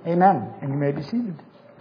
Amen. And you may be seated.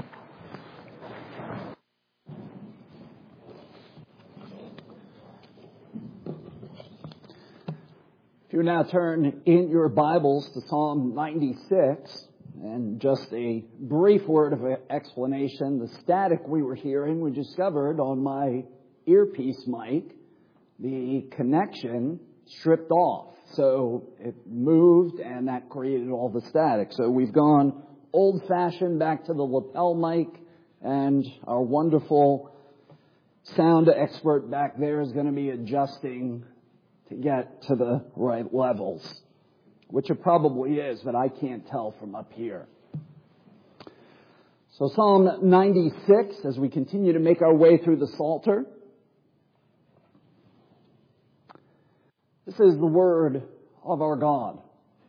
If you now turn in your Bibles to Psalm 96, and just a brief word of explanation, the static we were hearing, we discovered on my earpiece mic, the connection stripped off. So it moved and that created all the static. So we've gone old-fashioned back to the lapel mic, and our wonderful sound expert back there is going to be adjusting to get to the right levels, which it probably is, but I can't tell from up here. So Psalm 96, as we continue to make our way through the Psalter, this is the word of our God.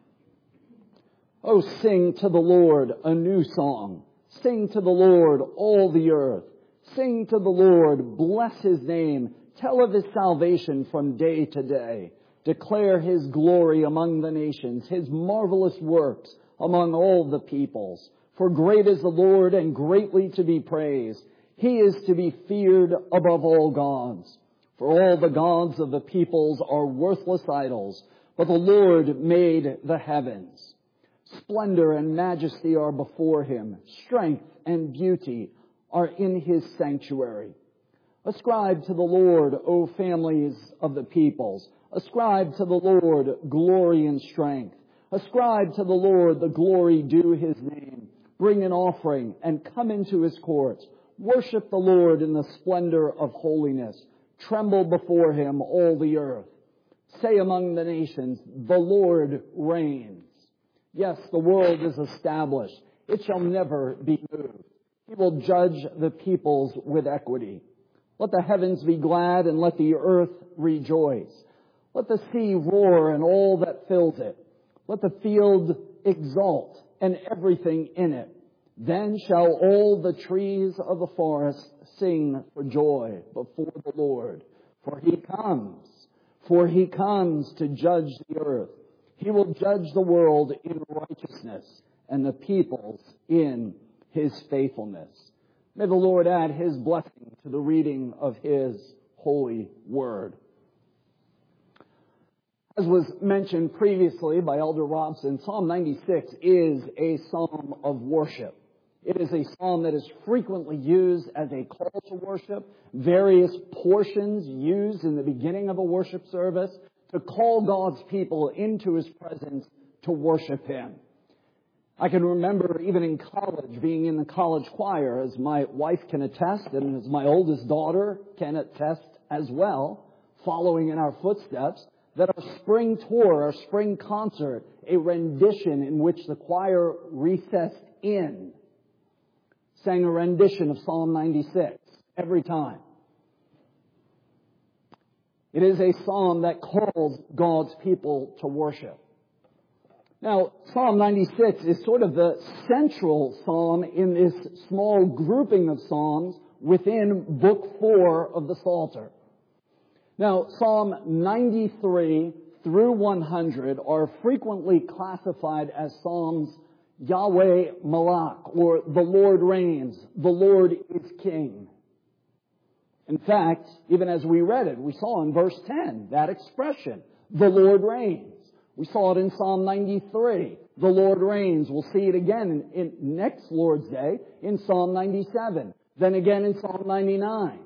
Oh, sing to the Lord a new song. Sing to the Lord all the earth. Sing to the Lord, bless His name. Tell of His salvation from day to day. Declare His glory among the nations, His marvelous works among all the peoples. For great is the Lord and greatly to be praised. He is to be feared above all gods. For all the gods of the peoples are worthless idols, but the Lord made the heavens. Splendor and majesty are before Him. Strength and beauty are in His sanctuary. Ascribe to the Lord, O families of the peoples. Ascribe to the Lord glory and strength. Ascribe to the Lord the glory due His name. Bring an offering and come into His courts. Worship the Lord in the splendor of holiness. Tremble before Him, all the earth. Say among the nations, the Lord reigns. Yes, the world is established. It shall never be moved. He will judge the peoples with equity. Let the heavens be glad and let the earth rejoice. Let the sea roar and all that fills it. Let the field exult and everything in it. Then shall all the trees of the forest sing for joy before the Lord. For He comes to judge the earth. He will judge the world in righteousness and the peoples in His faithfulness. May the Lord add His blessing to the reading of His holy word. As was mentioned previously by Elder Robson, Psalm 96 is a psalm of worship. It is a psalm that is frequently used as a call to worship, various portions used in the beginning of a worship service to call God's people into His presence to worship Him. I can remember even in college, being in the college choir, as my wife can attest, and as my oldest daughter can attest as well, following in our footsteps, that our spring tour, our spring concert, a rendition in which the choir recessed in, sang a rendition of Psalm 96 every time. It is a psalm that calls God's people to worship. Now, Psalm 96 is sort of the central psalm in this small grouping of psalms within Book 4 of the Psalter. Now, Psalm 93 through 100 are frequently classified as psalms Yahweh Malach, or the Lord reigns, the Lord is king. In fact, even as we read it, we saw in verse 10 that expression, the Lord reigns. We saw it in Psalm 93. The Lord reigns. We'll see it again in next Lord's Day in Psalm 97. Then again in Psalm 99.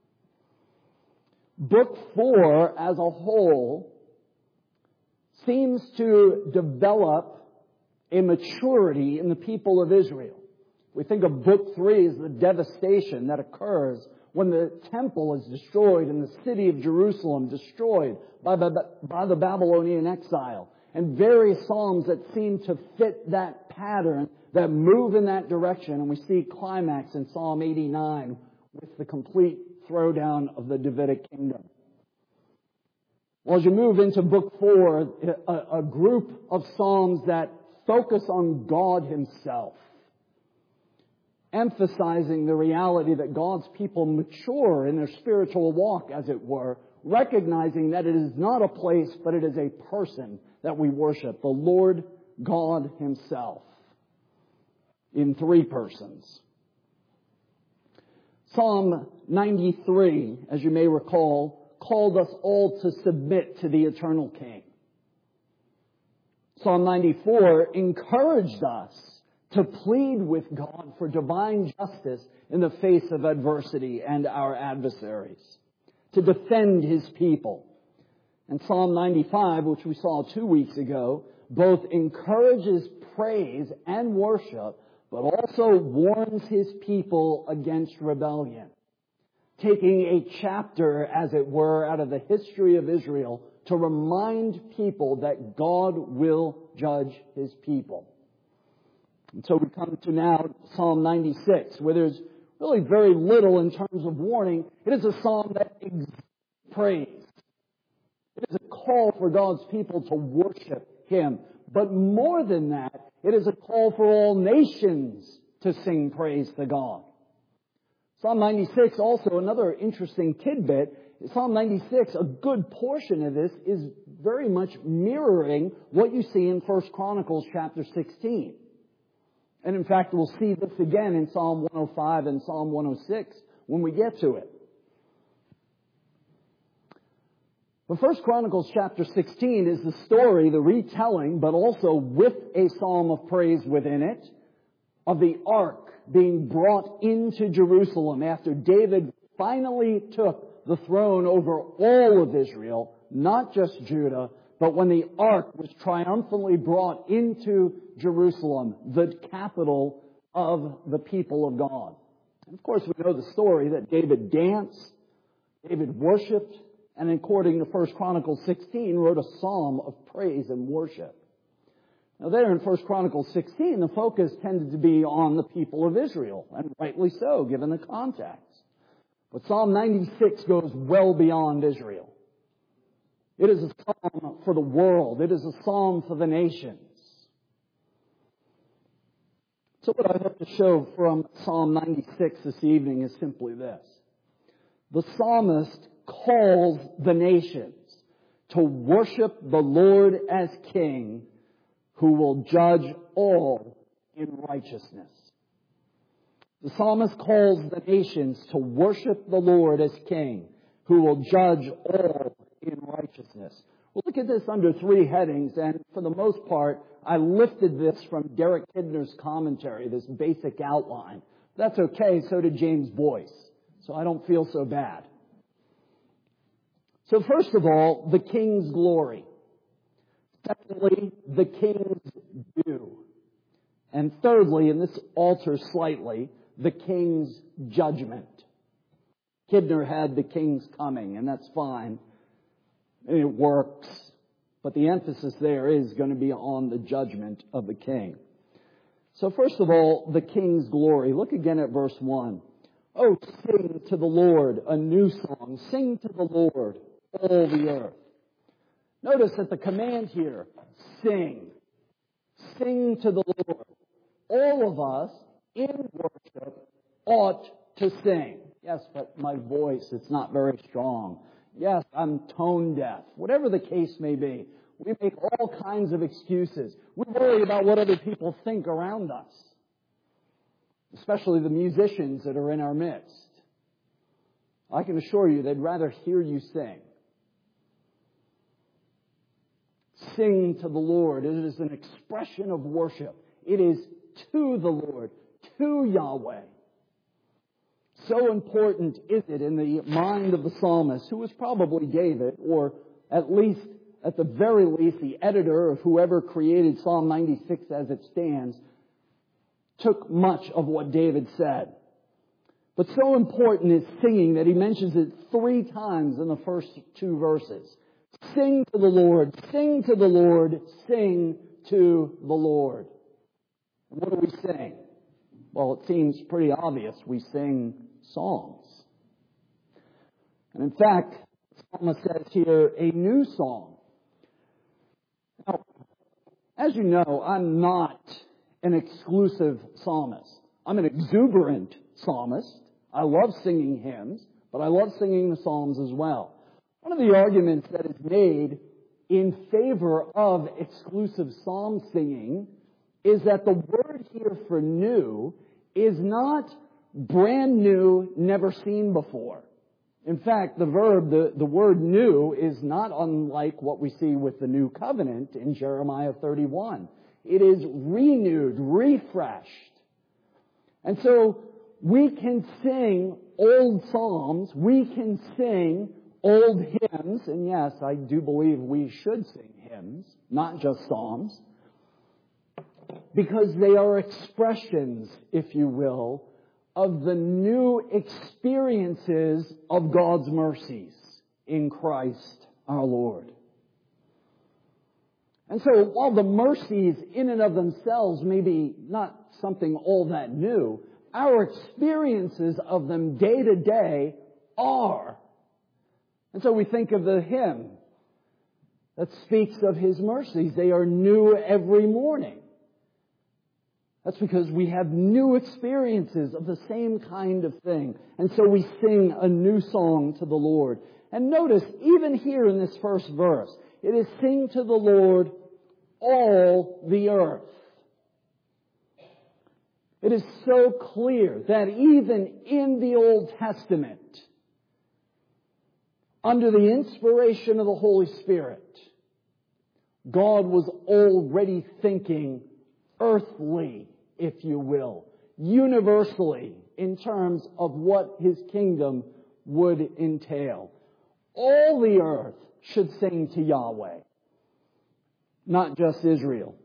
Book 4 as a whole seems to develop a maturity in the people of Israel. We think of Book 3 as the devastation that occurs when the temple is destroyed and the city of Jerusalem destroyed by the Babylonian exile. And various psalms that seem to fit that pattern, that move in that direction. And we see climax in Psalm 89 with the complete throwdown of the Davidic kingdom. Well, as you move into Book 4, a group of psalms that focus on God Himself, emphasizing the reality that God's people mature in their spiritual walk, as it were, recognizing that it is not a place, but it is a person that we worship, the Lord God Himself. in three persons. Psalm 93, as you may recall, called us all to submit to the eternal King. Psalm 94 encouraged us to plead with God for divine justice in the face of adversity and our adversaries, to defend His people. And Psalm 95, which we saw 2 weeks ago, both encourages praise and worship, but also warns His people against rebellion, taking a chapter, as it were, out of the history of Israel to remind people that God will judge His people. And so we come to now Psalm 96, where there's really very little in terms of warning. It is a psalm that exalts praise. It is a call for God's people to worship Him. But more than that, it is a call for all nations to sing praise to God. Psalm 96, also another interesting tidbit. Psalm 96, a good portion of this is very much mirroring what you see in 1 Chronicles chapter 16. And in fact, we'll see this again in Psalm 105 and Psalm 106 when we get to it. But 1 Chronicles chapter 16 is the story, the retelling, but also with a psalm of praise within it, of the ark being brought into Jerusalem after David finally took the throne over all of Israel, not just Judah, but when the ark was triumphantly brought into Jerusalem, the capital of the people of God. And of course, we know the story that David danced, David worshipped, and according to 1 Chronicles 16, wrote a psalm of praise and worship. Now there in 1 Chronicles 16, the focus tended to be on the people of Israel, and rightly so, given the context. But Psalm 96 goes well beyond Israel. It is a psalm for the world. It is a psalm for the nations. So what I hope to show from Psalm 96 this evening is simply this. The psalmist calls the nations to worship the Lord as King, who will judge all in righteousness. The psalmist calls the nations to worship the Lord as King, who will judge all in righteousness. We'll look at this under three headings, and for the most part, I lifted this from Derek Kidner's commentary, this basic outline. That's okay, so did James Boyce, so I don't feel so bad. So first of all, the King's glory. Secondly, the King's due. And thirdly, and this alters slightly, the King's judgment. Kidner had the King's coming, and that's fine. And it works. But the emphasis there is going to be on the judgment of the King. So first of all, the King's glory. Look again at verse 1. Oh, sing to the Lord a new song. Sing to the Lord, all the earth. Notice that the command here, sing. Sing to the Lord. All of us in worship ought to sing. Yes, but my voice, it's not very strong. Yes, I'm tone deaf. Whatever the case may be, we make all kinds of excuses. We worry about what other people think around us, especially the musicians that are in our midst. I can assure you they'd rather hear you sing. Sing to the Lord. It is an expression of worship. It is to the Lord, to Yahweh. So important is it in the mind of the psalmist, who was probably David, or at the very least, the editor of whoever created Psalm 96 as it stands, took much of what David said. But so important is singing that he mentions it 3 times in the first 2 verses. Sing to the Lord, sing to the Lord, sing to the Lord. What do we sing? Well, it seems pretty obvious. We sing songs. And in fact, the psalmist says here, a new song. Now, as you know, I'm not an exclusive psalmist. I'm an exuberant psalmist. I love singing hymns, but I love singing the psalms as well. One of the arguments that is made in favor of exclusive psalm singing is that the word here for new is not brand new, never seen before. In fact, the word new is not unlike what we see with the new covenant in Jeremiah 31. It is renewed, refreshed. And so we can sing old psalms, we can sing old hymns, and yes, I do believe we should sing hymns, not just psalms, because they are expressions, if you will, of the new experiences of God's mercies in Christ our Lord. And so while the mercies in and of themselves may be not something all that new, our experiences of them day to day are. And so we think of the hymn that speaks of His mercies. They are new every morning. That's because we have new experiences of the same kind of thing. And so we sing a new song to the Lord. And notice, even here in this first verse, it is sing to the Lord all the earth. It is so clear that even in the Old Testament, under the inspiration of the Holy Spirit, God was already thinking earthly, if you will, universally in terms of what His kingdom would entail. All the earth should sing to Yahweh, not just Israel.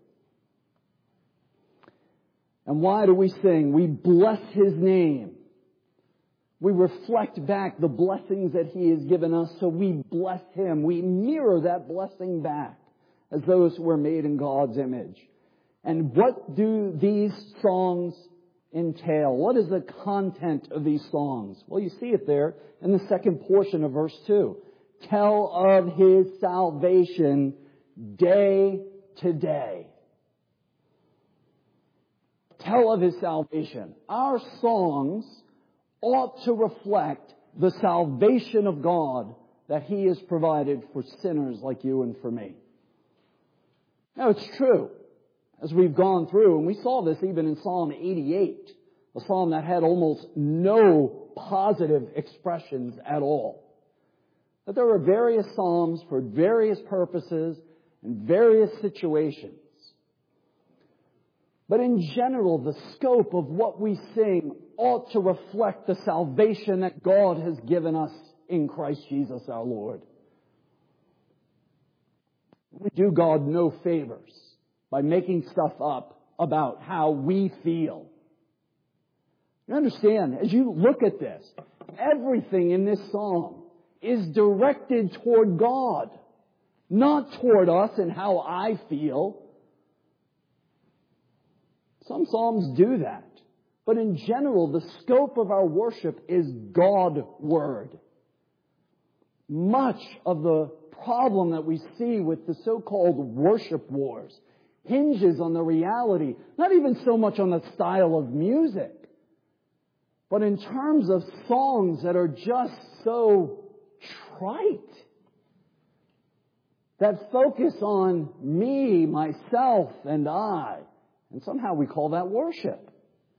And why do we sing? We bless His name. We reflect back the blessings that He has given us, so we bless Him. We mirror that blessing back as those who are made in God's image. And what do these songs entail? What is the content of these songs? Well, you see it there in the second portion of verse 2. Tell of His salvation day to day. Tell of His salvation. Our songs ought to reflect the salvation of God that He has provided for sinners like you and for me. Now, it's true, as we've gone through, and we saw this even in Psalm 88, a psalm that had almost no positive expressions at all. That there were various psalms for various purposes and various situations. But in general, the scope of what we sing ought to reflect the salvation that God has given us in Christ Jesus our Lord. We do God no favors by making stuff up about how we feel. You understand, as you look at this, everything in this psalm is directed toward God, not toward us and how I feel. Some psalms do that. But in general, the scope of our worship is God-word. Much of the problem that we see with the so-called worship wars hinges on the reality, not even so much on the style of music, but in terms of songs that are just so trite, that focus on me, myself, and I. And somehow we call that worship.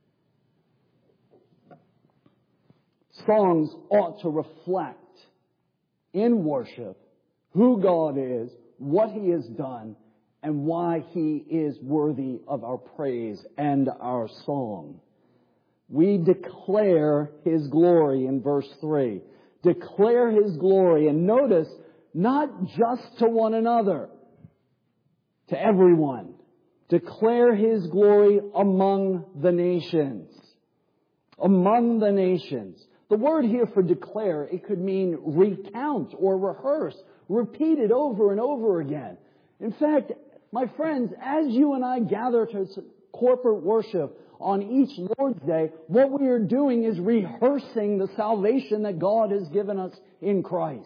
Songs ought to reflect in worship who God is, what He has done, and why He is worthy of our praise and our song. We declare His glory in verse 3. Declare His glory, and notice, not just to one another, to everyone. Declare His glory among the nations. Among the nations. The word here for declare, it could mean recount or rehearse, repeat it over and over again. In fact, my friends, as you and I gather to corporate worship on each Lord's Day, what we are doing is rehearsing the salvation that God has given us in Christ.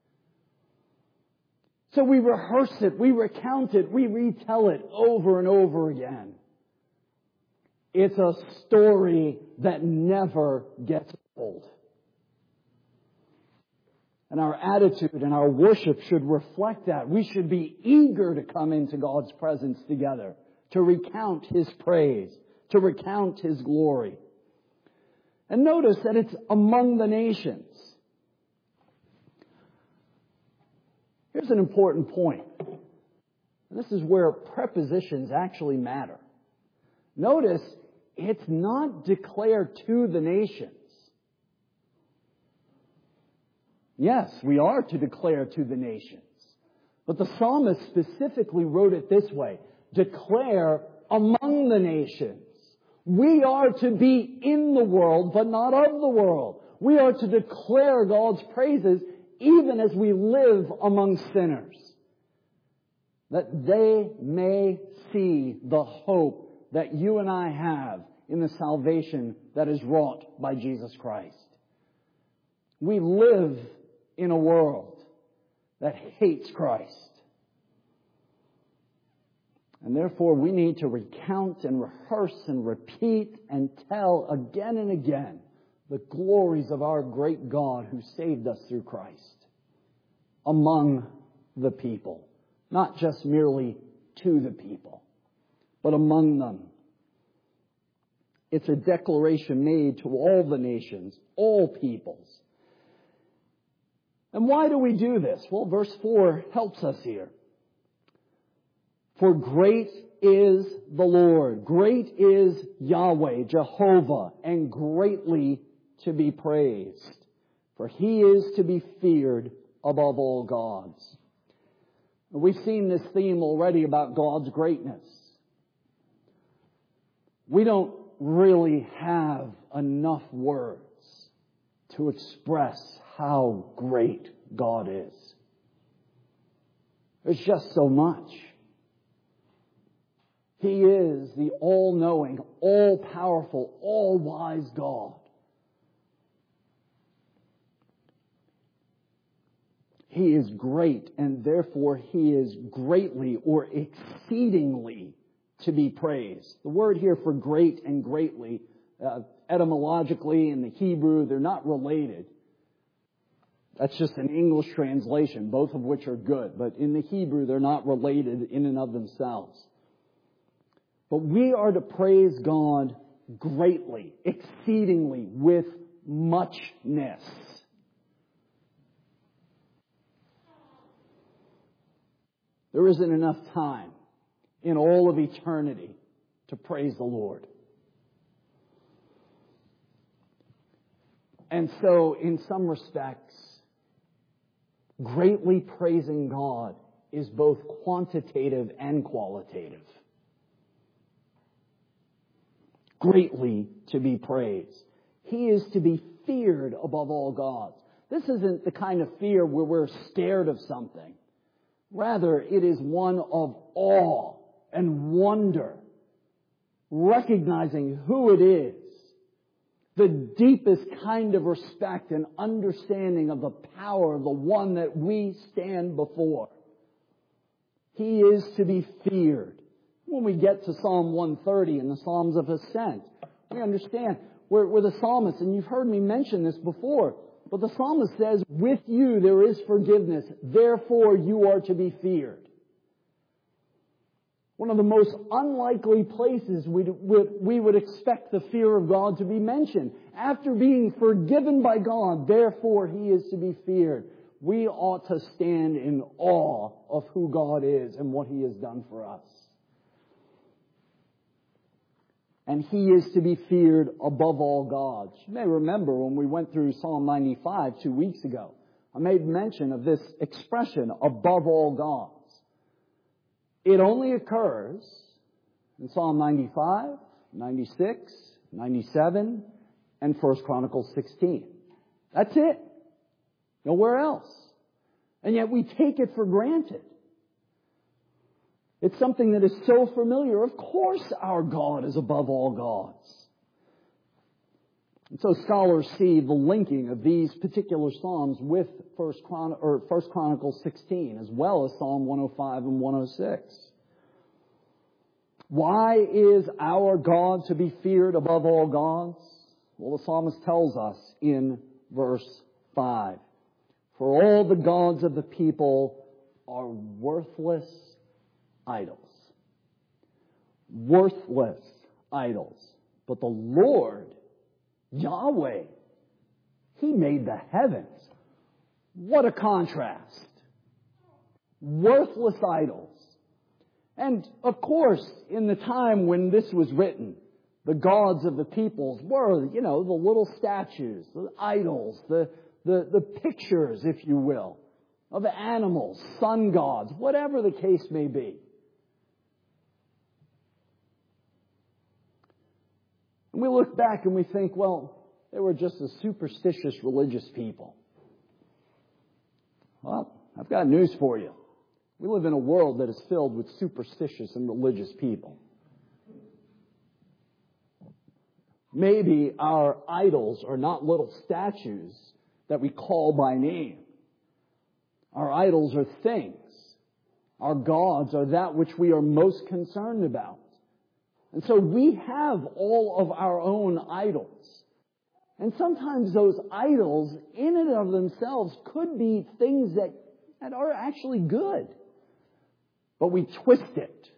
So we rehearse it, we recount it, we retell it over and over again. It's a story that never gets old. And our attitude and our worship should reflect that. We should be eager to come into God's presence together, to recount His praise, to recount His glory. And notice that it's among the nations. Here's an important point. And this is where prepositions actually matter. Notice, it's not declared to the nations. Yes, we are to declare to the nations. But the psalmist specifically wrote it this way: declare among the nations. We are to be in the world, but not of the world. We are to declare God's praises even as we live among sinners, that they may see the hope that you and I have in the salvation that is wrought by Jesus Christ. We live in a world that hates Christ. And therefore we need to recount and rehearse and repeat and tell again and again the glories of our great God who saved us through Christ among the people. Not just merely to the people, but among them. It's a declaration made to all the nations, all peoples. And why do we do this? Well, verse 4 helps us here. For great is the Lord, great is Yahweh, Jehovah, and greatly to be praised. For He is to be feared above all gods. We've seen this theme already about God's greatness. We don't really have enough words to express how great God is. There's just so much. He is the all-knowing, all-powerful, all-wise God. He is great, and therefore He is greatly or exceedingly to be praised. The word here for great and greatly, etymologically in the Hebrew, they're not related. That's just an English translation, both of which are good. But in the Hebrew, they're not related in and of themselves. But we are to praise God greatly, exceedingly, with muchness. There isn't enough time in all of eternity to praise the Lord. And so, in some respects, greatly praising God is both quantitative and qualitative. Greatly to be praised. He is to be feared above all gods. This isn't the kind of fear where we're scared of something. Rather, it is one of awe and wonder, recognizing who it is, the deepest kind of respect and understanding of the power of the one that we stand before. He is to be feared. When we get to Psalm 130 and the Psalms of Ascent, we understand where the psalmist, and you've heard me mention this before, but the psalmist says, with you there is forgiveness, therefore you are to be feared. One of the most unlikely places we would expect the fear of God to be mentioned. After being forgiven by God, therefore He is to be feared. We ought to stand in awe of who God is and what He has done for us. And He is to be feared above all gods. You may remember when we went through Psalm 95 2 weeks ago, I made mention of this expression, above all gods. It only occurs in Psalm 95, 96, 97, and 1 Chronicles 16. That's it. Nowhere else. And yet we take it for granted. It's something that is so familiar. Of course our God is above all gods. And so scholars see the linking of these particular Psalms with 1 Chronicles 16, as well as Psalm 105 and 106. Why is our God to be feared above all gods? Well, the psalmist tells us in verse 5. For all the gods of the people are worthless idols. worthless idols. But the Lord, Yahweh, He made the heavens. What a contrast. Worthless idols. And of course, in the time when this was written, the gods of the peoples were, the little statues, the idols, the pictures, if you will, of animals, sun gods, whatever the case may be. And we look back and we think, well, they were just a superstitious religious people. Well, I've got news for you. We live in a world that is filled with superstitious and religious people. Maybe our idols are not little statues that we call by name. Our idols are things. Our gods are that which we are most concerned about. And so we have all of our own idols. And sometimes those idols, in and of themselves, could be things that are actually good. But we twist it.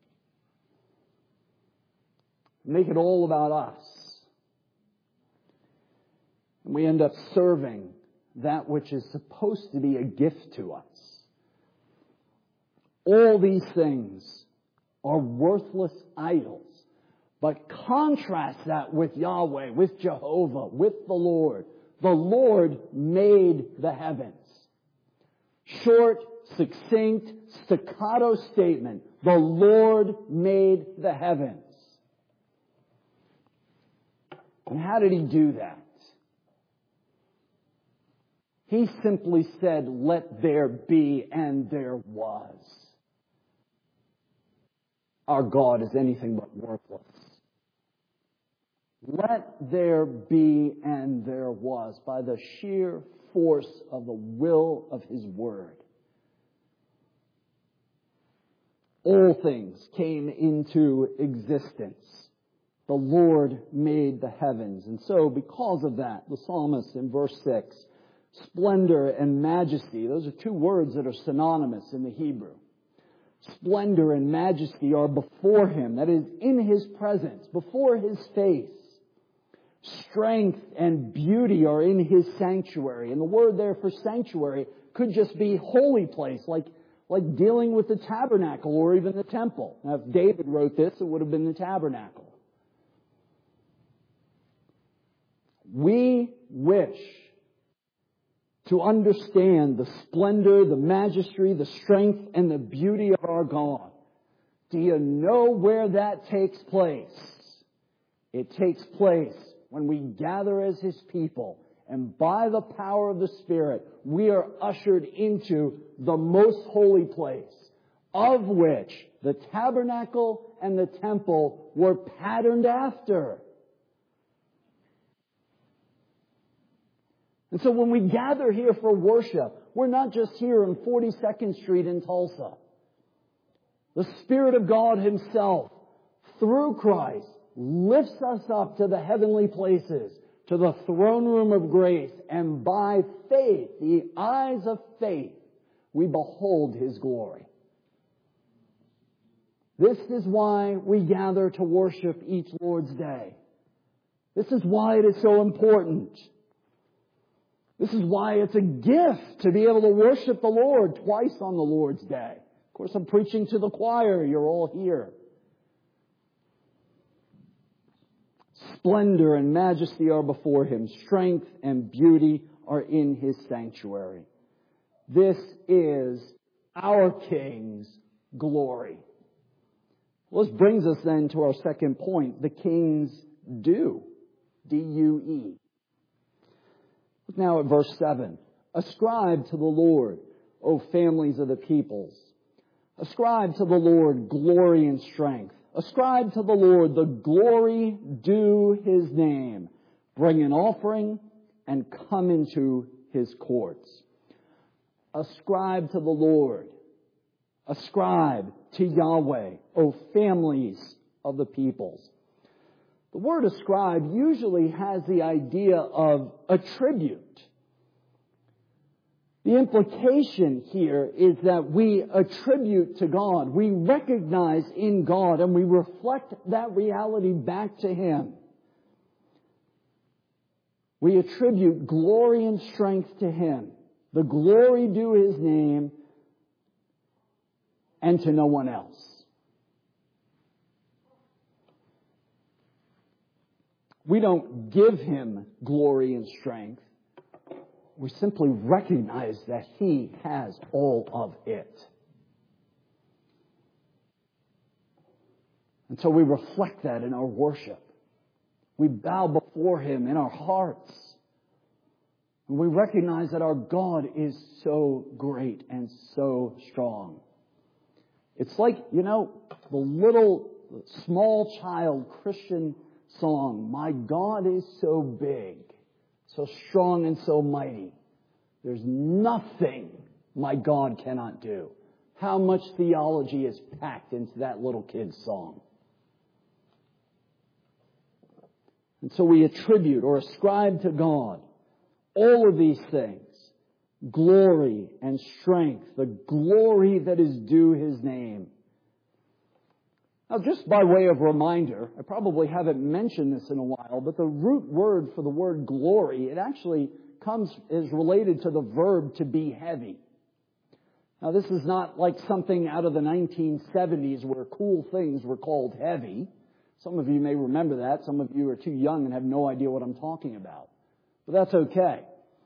Make it all about us. And we end up serving that which is supposed to be a gift to us. All these things are worthless idols. But contrast that with Yahweh, with Jehovah, with the Lord. The Lord made the heavens. Short, succinct, staccato statement. The Lord made the heavens. And how did He do that? He simply said, "Let there be," and there was. Our God is anything but worthless. Let there be, and there was, by the sheer force of the will of His Word. All things came into existence. The Lord made the heavens. And so, because of that, the psalmist in verse 6, splendor and majesty, those are two words that are synonymous in the Hebrew. Splendor and majesty are before Him, that is, in His presence, before His face. Strength and beauty are in His sanctuary. And the word there for sanctuary could just be holy place, like dealing with the tabernacle or even the temple. Now, if David wrote this, it would have been the tabernacle. We wish to understand the splendor, the majesty, the strength, and the beauty of our God. Do you know where that takes place? It takes place when we gather as His people, and by the power of the Spirit, we are ushered into the most holy place, of which the tabernacle and the temple were patterned after. And so when we gather here for worship, we're not just here on 42nd Street in Tulsa. The Spirit of God Himself, through Christ, lifts us up to the heavenly places, to the throne room of grace, and by faith, the eyes of faith, we behold His glory. This is why we gather to worship each Lord's Day. This is why it is so important. This is why it's a gift to be able to worship the Lord twice on the Lord's Day. Of course, I'm preaching to the choir. You're all here. Splendor and majesty are before Him. Strength and beauty are in His sanctuary. This is our King's glory. Well, this brings us then to our second point, the King's due. D-U-E. Look now at verse 7. Ascribe to the Lord, O families of the peoples. Ascribe to the Lord glory and strength. Ascribe to the Lord the glory due His name. Bring an offering and come into His courts. Ascribe to the Lord. Ascribe to Yahweh, O families of the peoples. The word ascribe usually has the idea of attribute. The implication here is that we attribute to God, we recognize in God, and we reflect that reality back to Him. We attribute glory and strength to Him, the glory due His name, and to no one else. We don't give Him glory and strength. We simply recognize that He has all of it. And so we reflect that in our worship. We bow before Him in our hearts. And we recognize that our God is so great and so strong. It's like, the little small child Christian song, "My God is so big, so strong and so mighty. There's nothing my God cannot do." How much theology is packed into that little kid's song. And so we attribute or ascribe to God all of these things. Glory and strength, the glory that is due His name. Now, just by way of reminder, I probably haven't mentioned this in a while, but the root word for the word glory, it actually is related to the verb to be heavy. Now, this is not like something out of the 1970s where cool things were called heavy. Some of you may remember that. Some of you are too young and have no idea what I'm talking about. But that's okay.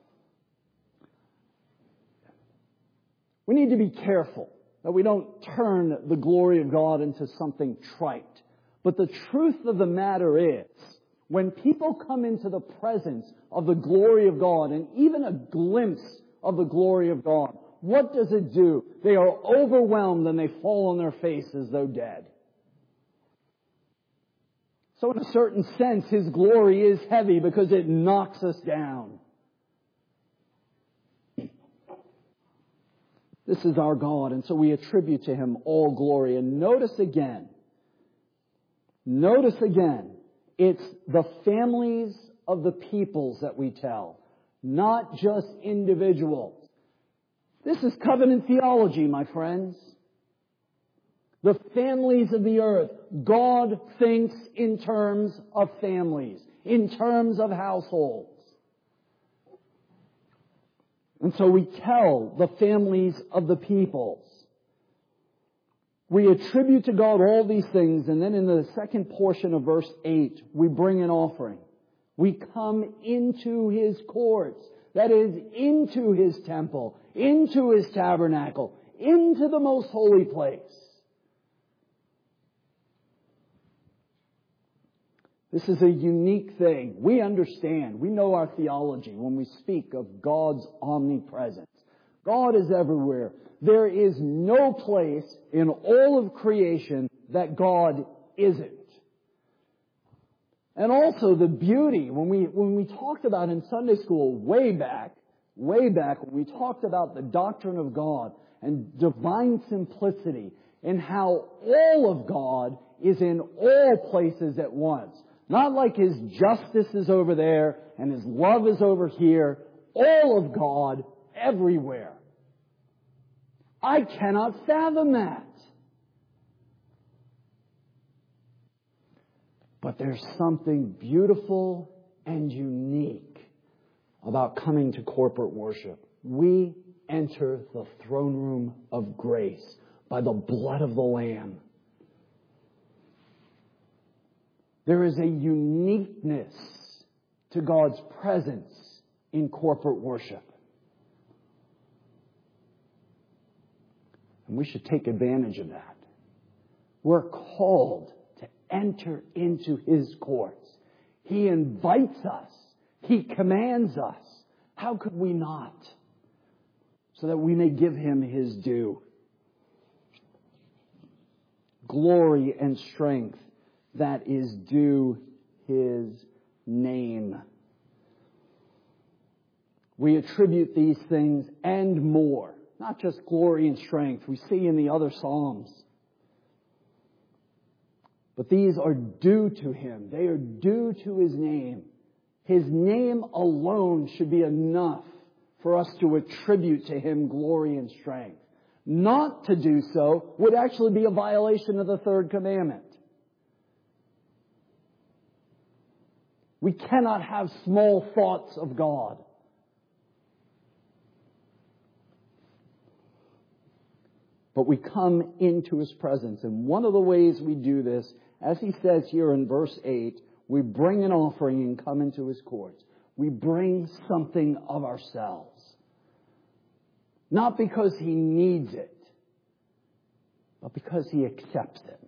We need to be careful that we don't turn the glory of God into something trite. But the truth of the matter is, when people come into the presence of the glory of God, and even a glimpse of the glory of God, what does it do? They are overwhelmed and they fall on their face as though dead. So in a certain sense, His glory is heavy because it knocks us down. This is our God, and so we attribute to Him all glory. And notice again, it's the families of the peoples that we tell, not just individuals. This is covenant theology, my friends. The families of the earth. God thinks in terms of families, in terms of households. And so we tell the families of the peoples. We attribute to God all these things, and then in the second portion of verse 8, we bring an offering. We come into His courts, that is, into His temple, into His tabernacle, into the most holy place. This is a unique thing. We understand. We know our theology when we speak of God's omnipresence. God is everywhere. There is no place in all of creation that God isn't. And also the beauty, when we talked about in Sunday school way back, when we talked about the doctrine of God and divine simplicity and how all of God is in all places at once. Not like His justice is over there and His love is over here. All of God everywhere. I cannot fathom that. But there's something beautiful and unique about coming to corporate worship. We enter the throne room of grace by the blood of the Lamb. There is a uniqueness to God's presence in corporate worship. And we should take advantage of that. We're called to enter into His courts. He invites us. He commands us. How could we not? So that we may give Him His due. Glory and strength that is due His name. We attribute these things and more. Not just glory and strength. We see in the other Psalms. But these are due to Him. They are due to His name. His name alone should be enough for us to attribute to Him glory and strength. Not to do so would actually be a violation of the third commandment. We cannot have small thoughts of God. But we come into His presence. And one of the ways we do this, as He says here in verse 8, we bring an offering and come into His courts. We bring something of ourselves. Not because He needs it, but because He accepts it.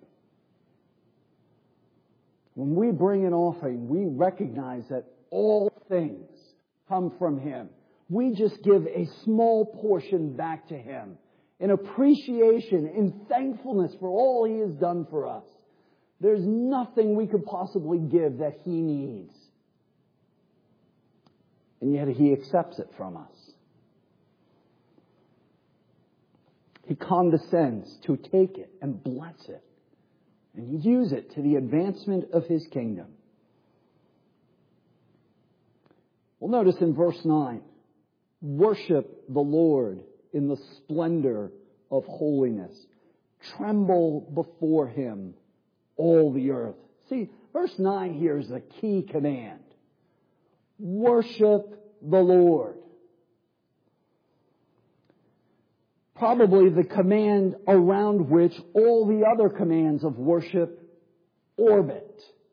When we bring an offering, we recognize that all things come from Him. We just give a small portion back to Him in appreciation, in thankfulness for all He has done for us. There's nothing we could possibly give that He needs. And yet He accepts it from us. He condescends to take it and bless it and use it to the advancement of His kingdom. Well, notice in verse 9, worship the Lord in the splendor of holiness. Tremble before Him, all the earth. See, verse 9 here is a key command. Worship the Lord. Probably the command around which all the other commands of worship orbit.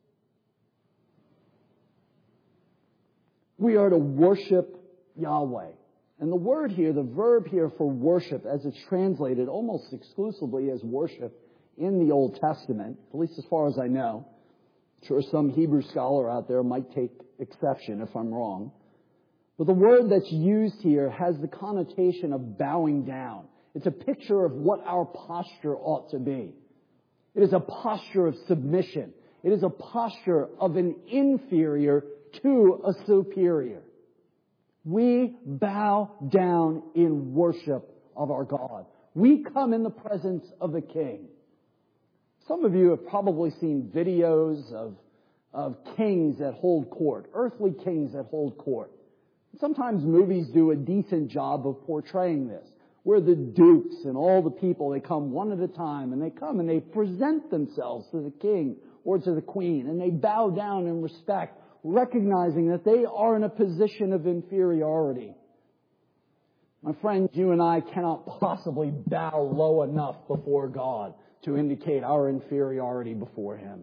We are to worship Yahweh. And the word here, the verb here for worship, as it's translated almost exclusively as worship in the Old Testament, at least as far as I know. I'm sure some Hebrew scholar out there might take exception if I'm wrong. But the word that's used here has the connotation of bowing down. It's a picture of what our posture ought to be. It is a posture of submission. It is a posture of an inferior to a superior. We bow down in worship of our God. We come in the presence of the King. Some of you have probably seen videos of kings that hold court, earthly kings that hold court. Sometimes movies do a decent job of portraying this, where the dukes and all the people, they come one at a time, and they come and they present themselves to the king or to the queen, and they bow down in respect, recognizing that they are in a position of inferiority. My friends, you and I cannot possibly bow low enough before God to indicate our inferiority before Him.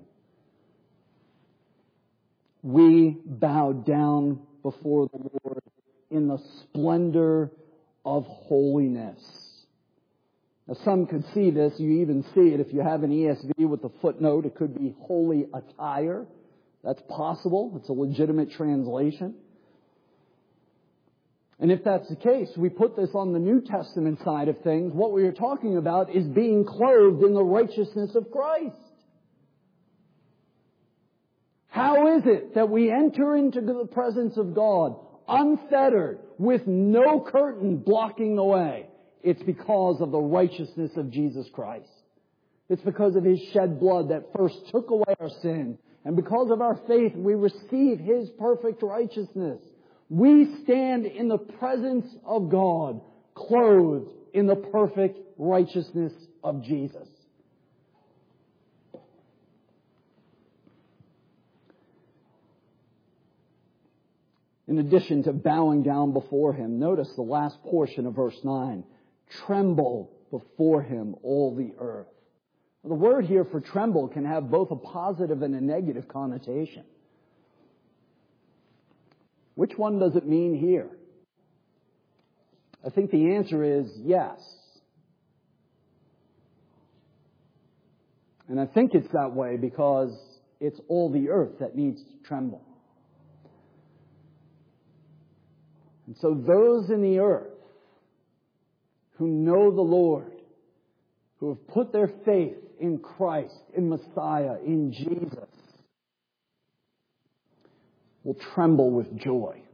We bow down before the Lord in the splendor of holiness. Now, some could see this. You even see it if you have an ESV with a footnote. It could be holy attire. That's possible. It's a legitimate translation. And if that's the case, we put this on the New Testament side of things. What we are talking about is being clothed in the righteousness of Christ. How is it that we enter into the presence of God unfettered, with no curtain blocking the way? It's because of the righteousness of Jesus Christ. It's because of His shed blood that first took away our sin. And because of our faith, we receive His perfect righteousness. We stand in the presence of God, clothed in the perfect righteousness of Jesus. In addition to bowing down before Him, notice the last portion of verse 9. Tremble before Him, all the earth. The word here for tremble can have both a positive and a negative connotation. Which one does it mean here? I think the answer is yes. And I think it's that way because it's all the earth that needs to tremble. And so those in the earth who know the Lord, who have put their faith in Christ, in Messiah, in Jesus, will tremble with joy.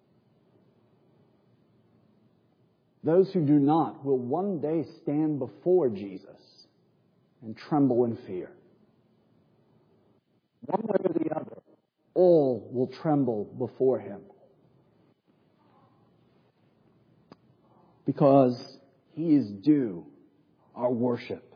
Those who do not will one day stand before Jesus and tremble in fear. One way or the other, all will tremble before Him. because He is due our worship.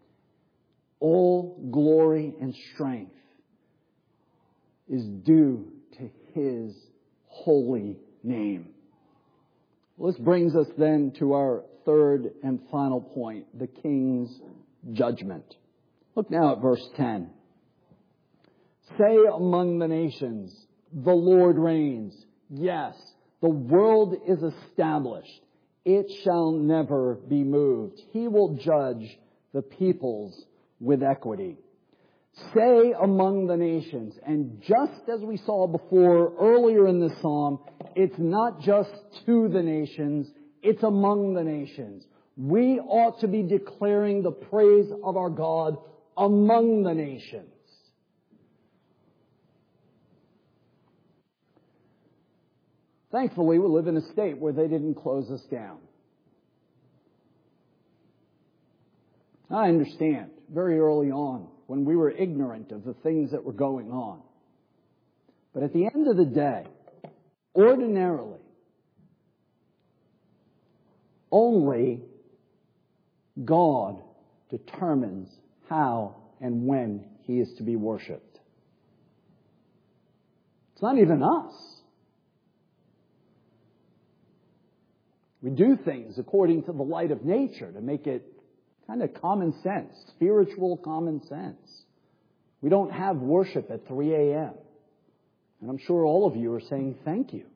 All glory and strength is due to His holy name. Well, this brings us then to our third and final point, the King's judgment. Look now at verse 10. Say among the nations, the Lord reigns. Yes, the world is established. It shall never be moved. He will judge the peoples with equity. Say among the nations. And just as we saw before earlier in this psalm, it's not just to the nations, it's among the nations. We ought to be declaring the praise of our God among the nations. Thankfully, we live in a state where they didn't close us down. I understand very early on when we were ignorant of the things that were going on. But at the end of the day, ordinarily, only God determines how and when He is to be worshipped. It's not even us. We do things according to the light of nature to make it kind of common sense, spiritual common sense. We don't have worship at 3 a.m. And I'm sure all of you are saying thank you.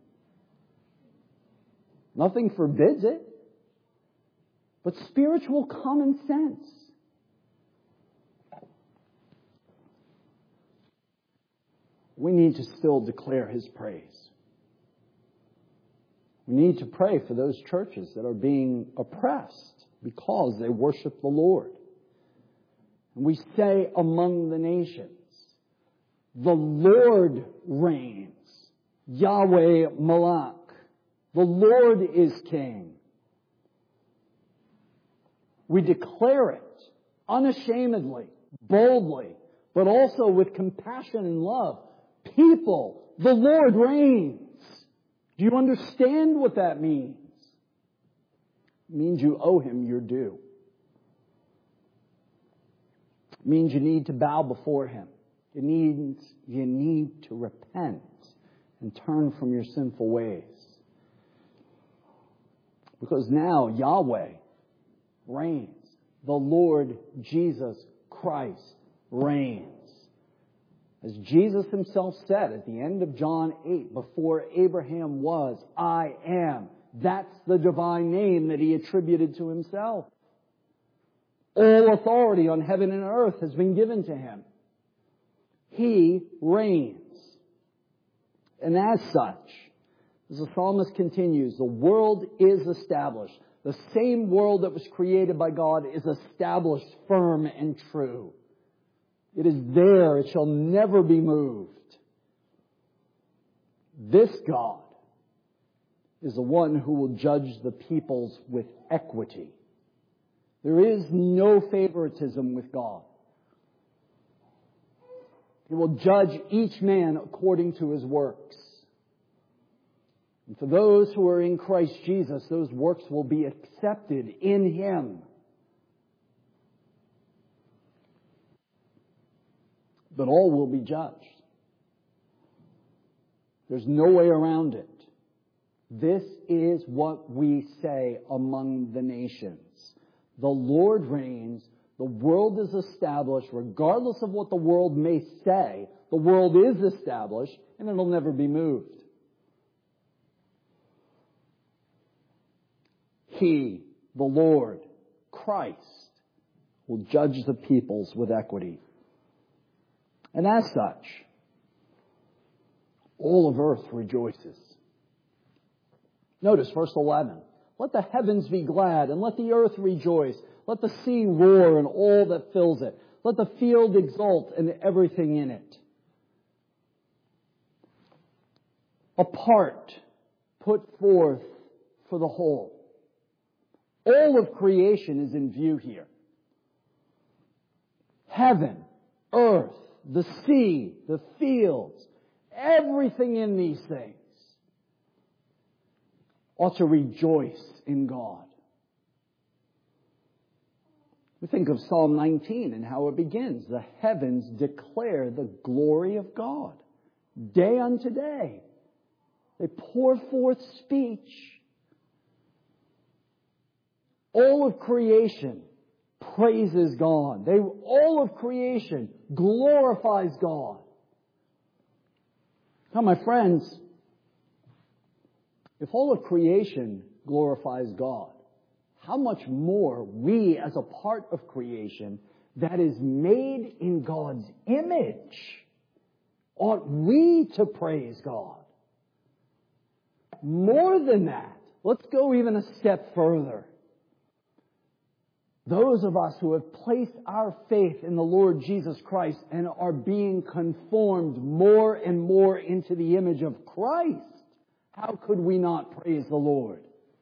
Nothing forbids it. But spiritual common sense. We need to still declare His praise. We need to pray for those churches that are being oppressed because they worship the Lord. And we say among the nations, the Lord reigns. Yahweh Malak. The Lord is King. We declare it unashamedly, boldly, but also with compassion and love. People, the Lord reigns. Do you understand what that means? It means you owe Him your due. It means you need to bow before Him. It means you need to repent and turn from your sinful ways. Because now Yahweh reigns. The Lord Jesus Christ reigns. As Jesus Himself said at the end of John 8, before Abraham was, I am. That's the divine name that He attributed to Himself. All authority on heaven and earth has been given to Him. He reigns. And as such, as the psalmist continues, the world is established. The same world that was created by God is established firm and true. It is there. It shall never be moved. This God is the one who will judge the peoples with equity. There is no favoritism with God. He will judge each man according to his works. And for those who are in Christ Jesus, those works will be accepted in Him. But all will be judged. There's no way around it. This is what we say among the nations. The Lord reigns. The world is established. Regardless of what the world may say, the world is established and it'll never be moved. He, the Lord, Christ, will judge the peoples with equity. And as such, all of earth rejoices. Notice verse 11. Let the heavens be glad and let the earth rejoice. Let the sea roar and all that fills it. Let the field exult and everything in it. Apart, put forth for the whole. All of creation is in view here. Heaven, earth, the sea, the fields, everything in these things. ought to rejoice in God. We think of Psalm 19 and how it begins. The heavens declare the glory of God. Day unto day. They pour forth speech. All of creation praises God. All of creation glorifies God. Now, my friends, if all of creation glorifies God, how much more we as a part of creation that is made in God's image ought we to praise God? More than that, let's go even a step further. Those of us who have placed our faith in the Lord Jesus Christ and are being conformed more and more into the image of Christ, how could we not praise the Lord?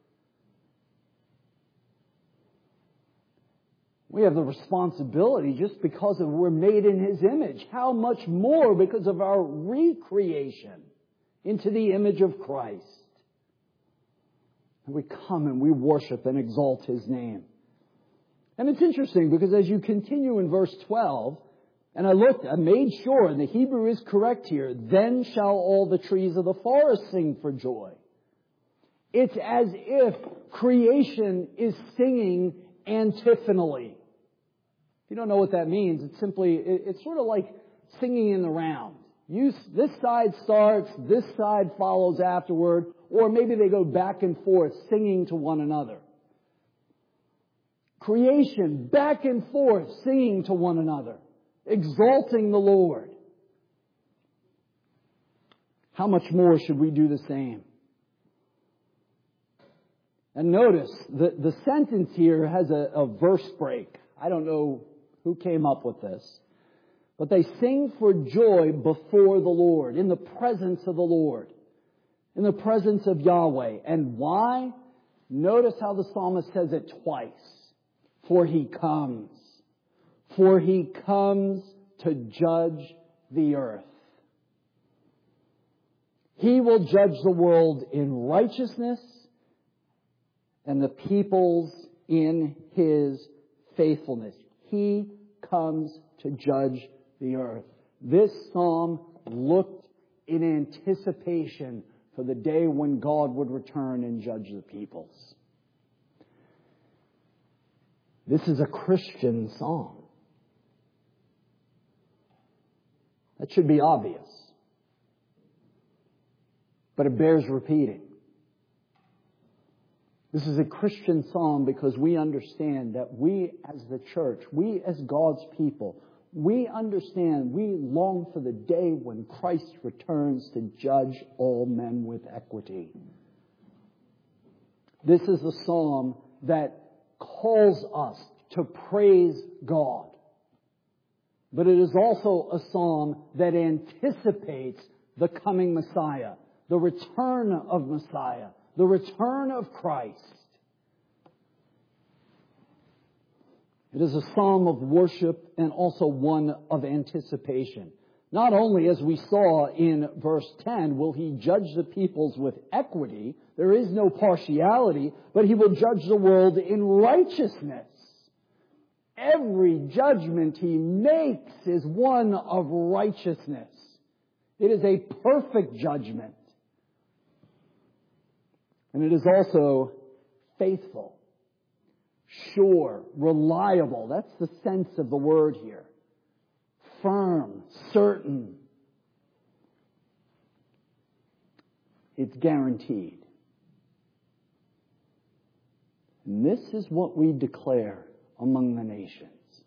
We have the responsibility just because we're made in His image. How much more because of our recreation into the image of Christ? And we come and we worship and exalt His name. And it's interesting because as you continue in verse 12, and I made sure, and the Hebrew is correct here, then shall all the trees of the forest sing for joy. It's as if creation is singing antiphonally. If you don't know what that means, it's sort of like singing in the round. This side starts, this side follows afterward, or maybe they go back and forth singing to one another. Creation, back and forth, singing to one another, exalting the Lord. How much more should we do the same? And notice, the sentence here has a verse break. I don't know who came up with this. But they sing for joy before the Lord, in the presence of the Lord, in the presence of Yahweh. And why? Notice how the psalmist says it twice. For He comes. For He comes to judge the earth. He will judge the world in righteousness and the peoples in His faithfulness. He comes to judge the earth. This psalm looked in anticipation for the day when God would return and judge the peoples. This is a Christian song. That should be obvious. But it bears repeating. This is a Christian psalm because we understand that we as the church, we as God's people, we understand, we long for the day when Christ returns to judge all men with equity. This is a psalm that calls us to praise God. But it is also a psalm that anticipates the coming Messiah, the return of Messiah, the return of Christ. It is a psalm of worship and also one of anticipation. Not only, as we saw in verse 10, will He judge the peoples with equity, there is no partiality, but He will judge the world in righteousness. Every judgment He makes is one of righteousness. It is a perfect judgment. And it is also faithful, sure, reliable. That's the sense of the word here. Firm, certain. It's guaranteed. And this is what we declare among the nations.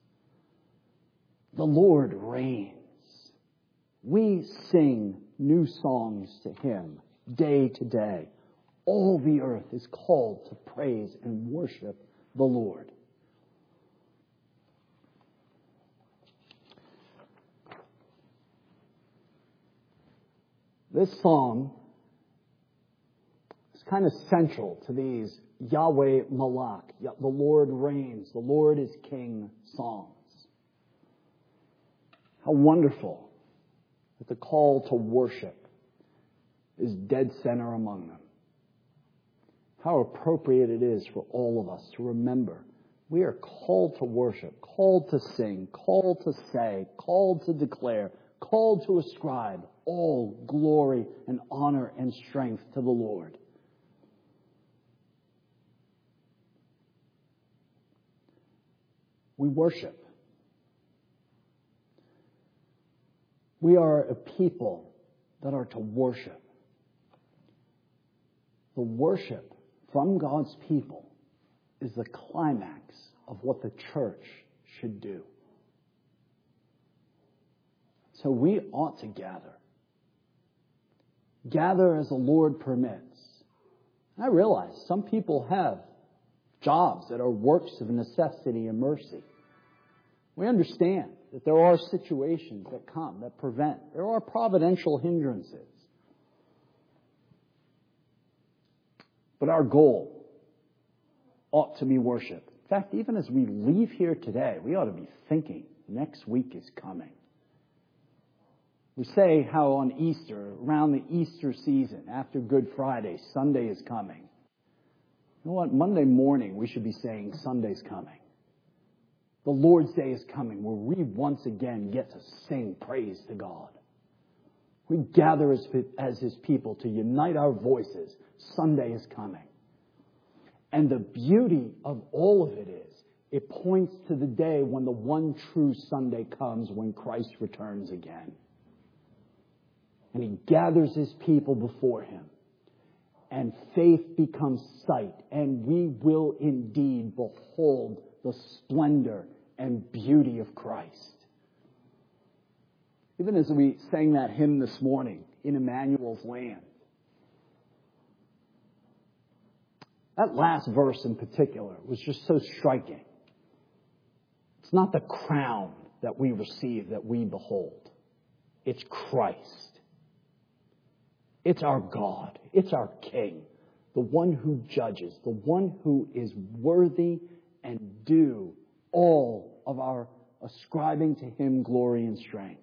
The Lord reigns. We sing new songs to Him day to day. All the earth is called to praise and worship the Lord. This psalm is kind of central to these Yahweh Malak, the Lord reigns, the Lord is King psalms. How wonderful that the call to worship is dead center among them. how appropriate it is for all of us to remember we are called to worship, called to sing, called to say, called to declare, called to ascribe all glory and honor and strength to the Lord. We worship. We are a people that are to worship. The worship from God's people is the climax of what the church should do. So we ought to gather. Gather as the Lord permits. I realize some people have jobs that are works of necessity and mercy. We understand that there are situations that come, that prevent. There are providential hindrances. But our goal ought to be worship. In fact, even as we leave here today, we ought to be thinking next week is coming. We say how on Easter, around the Easter season, after Good Friday, Sunday is coming. You know what? Monday morning, we should be saying Sunday's coming. The Lord's Day is coming, where we once again get to sing praise to God. We gather as His people to unite our voices. Sunday is coming. And the beauty of all of it is, it points to the day when the one true Sunday comes, when Christ returns again. And He gathers His people before Him. And faith becomes sight. And we will indeed behold the splendor and beauty of Christ. Even as we sang that hymn this morning, In Emmanuel's Land, that last verse in particular was just so striking. It's not the crown that we receive, that we behold. It's Christ. It's our God. It's our King. The one who judges. The one who is worthy and due all of our ascribing to Him glory and strength.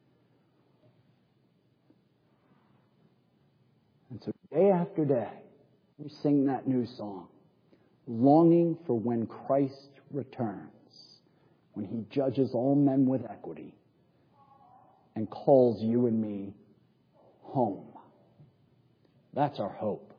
And so day after day, we sing that new song, longing for when Christ returns, when He judges all men with equity and calls you and me home. That's our hope.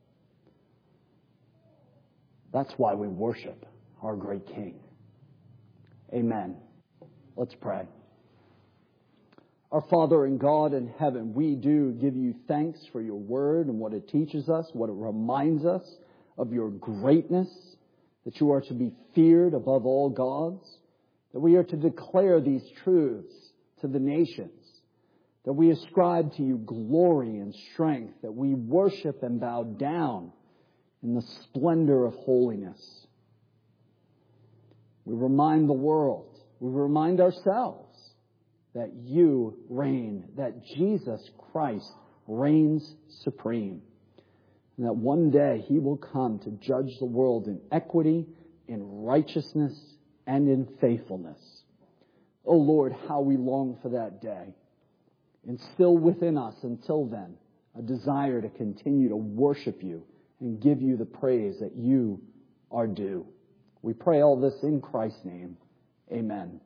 That's why we worship our great King. Amen. Let's pray. Our Father and God in heaven, we do give You thanks for Your word and what it teaches us, what it reminds us of Your greatness, that You are to be feared above all gods, that we are to declare these truths to the nations, that we ascribe to You glory and strength, that we worship and bow down in the splendor of holiness. We remind the world, we remind ourselves that You reign, that Jesus Christ reigns supreme, and that one day He will come to judge the world in equity, in righteousness, and in faithfulness. Oh Lord, how we long for that day. Instill within us until then a desire to continue to worship You and give You the praise that You are due. We pray all this in Christ's name. Amen.